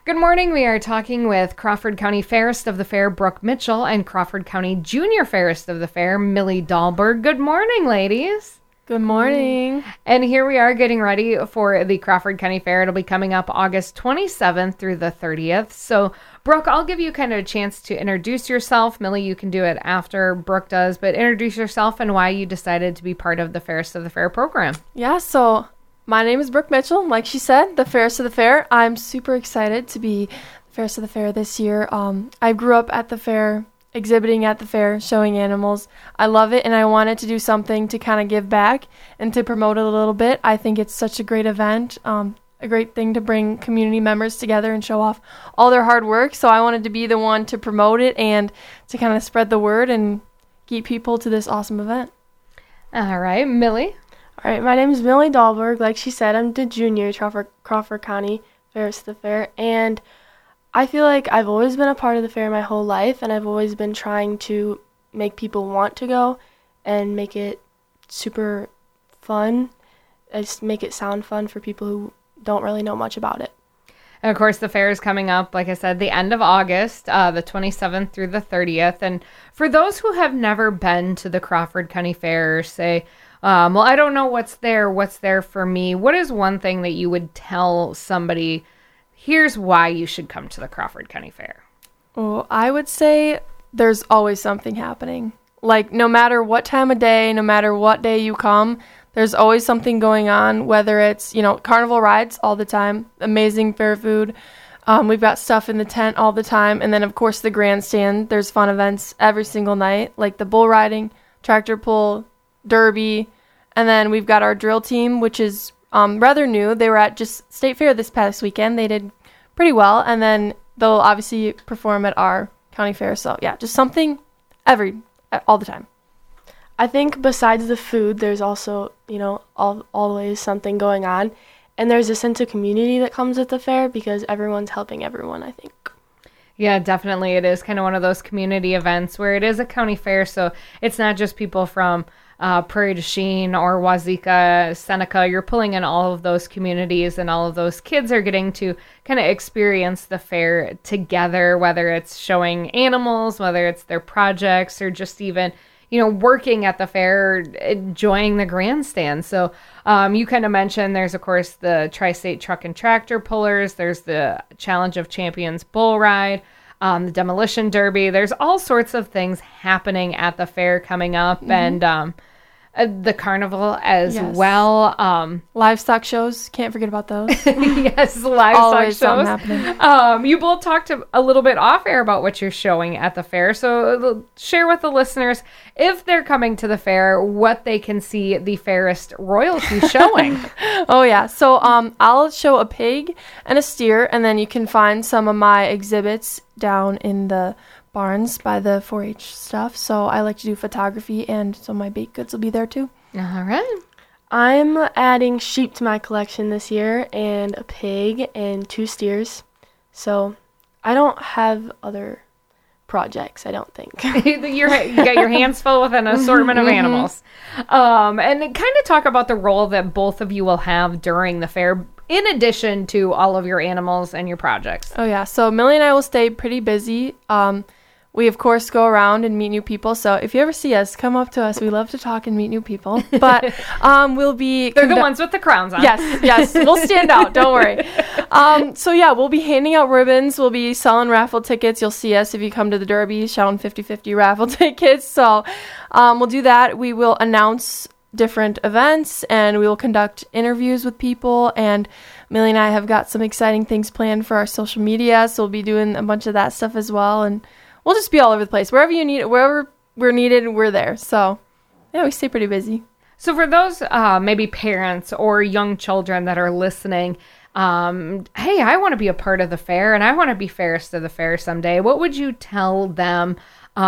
Good morning. We are talking with Crawford County Fairist of the Fair, Brooke Mitchell, and Crawford County Junior Fairist of the Fair, Millie Dahlberg. Good morning, ladies. Good morning. And here we are getting ready for the Crawford County Fair. It'll be coming up August 27th through the 30th. So, Brooke, I'll give you kind of a chance to introduce yourself. Millie, you can do it after Brooke does, but introduce yourself and why you decided to be part of the Fairist of the Fair program. Yeah, so my name is Brooke Mitchell. Like she said, the Fairist of the Fair. I'm super excited to be the Fairist of the Fair this year. I grew up at the fair, exhibiting at the fair, showing animals. I love it, and I wanted to do something to kind of give back and to promote it a little bit. I think it's such a great event, a great thing to bring community members together and show off all their hard work. So I wanted to be the one to promote it and to kind of spread the word and get people to this awesome event. All right, Millie. All right, my name is Millie Dahlberg. Like she said, I'm the junior Crawford County Fairist of the Fair, and I feel like I've always been a part of the fair my whole life, and I've always been trying to make people want to go and make it super fun. I just make it sound fun for people who don't really know much about it. And of course, the fair is coming up, like I said, the end of August, the 27th through the 30th. And for those who have never been to the Crawford County Fair, say, well, I don't know what's there for me. What is one thing that you would tell somebody, here's why you should come to the Crawford County Fair? Well, I would say there's always something happening. Like, no matter what time of day, no matter what day you come, there's always something going on, whether it's, carnival rides all the time, amazing fair food. We've got stuff in the tent all the time. And then, of course, the grandstand. There's fun events every single night, like the bull riding, tractor pull, derby. And then we've got our drill team, which is rather new. They were at just State Fair this past weekend. They did pretty well. And then they'll obviously perform at our county fair. So, yeah, just something all the time. I think besides the food, there's also, always something going on. And there's a sense of community that comes with the fair because everyone's helping everyone, I think. Yeah, definitely. It is kind of one of those community events where it is a county fair. So it's not just people from Prairie du Chien or Wazeeka, Seneca. You're pulling in all of those communities, and all of those kids are getting to kind of experience the fair together, whether it's showing animals, whether it's their projects, or just even working at the fair, enjoying the grandstand. So you kind of mentioned there's, of course, the Tri-State Truck and Tractor Pullers. There's the Challenge of Champions Bull Ride, the Demolition Derby. There's all sorts of things happening at the fair coming up, and the carnival as well. Livestock shows, can't forget about those. Yes, livestock Always shows. Something happening. You both talked a little bit off air about what you're showing at the fair. So share with the listeners, if they're coming to the fair, what they can see the Fairist royalty showing. Oh, yeah. So I'll show a pig and a steer, and then you can find some of my exhibits down in the barns by the 4-H stuff. So I like to do photography, and so my baked goods will be there too. All right. I'm adding sheep to my collection this year, and a pig and 2 steers. So I don't have other projects, I don't think. You got your hands full with an assortment of animals. And kind of talk about the role that both of you will have during the fair, in addition to all of your animals and your projects. Oh, yeah. So Millie and I will stay pretty busy. We, of course, go around and meet new people. So if you ever see us, come up to us. We love to talk and meet new people. But we'll be... They're the ones with the crowns on. Yes. We'll stand out. Don't worry. So, yeah, we'll be handing out ribbons. We'll be selling raffle tickets. You'll see us if you come to the Derby, shouting 50-50 raffle tickets. So we'll do that. We will announce different events, and we will conduct interviews with people. And Millie and I have got some exciting things planned for our social media. So we'll be doing a bunch of that stuff as well. And we'll just be all over the place. Wherever we're needed, we're there. So, yeah, we stay pretty busy. So for those maybe parents or young children that are listening, hey, I want to be a part of the fair, and I want to be Fairist of the Fair someday. What would you tell them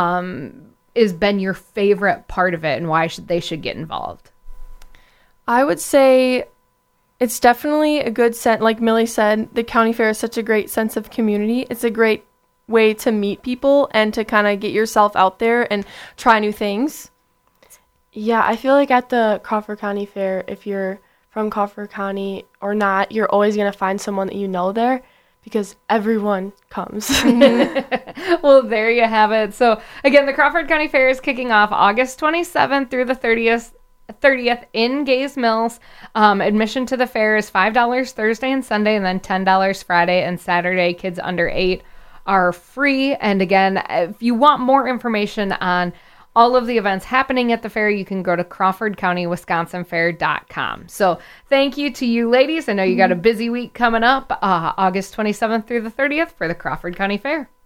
has been your favorite part of it, and why they should get involved? I would say it's definitely a good sense. Like Millie said, the county fair is such a great sense of community. It's a great way to meet people and to kind of get yourself out there and try new things. Yeah, I feel like at the Crawford County Fair, if you're from Crawford County or not, you're always going to find someone that you know there because everyone comes. Well, there you have it. So, again, the Crawford County Fair is kicking off August 27th through the 30th in Gays Mills. Admission to the fair is $5 Thursday and Sunday, and then $10 Friday and Saturday. Kids under 8 are free. And again, if you want more information on all of the events happening at the fair, you can go to CrawfordCountyWisconsinFair.com. So thank you to you ladies. I know you got a busy week coming up, August 27th through the 30th for the Crawford County Fair.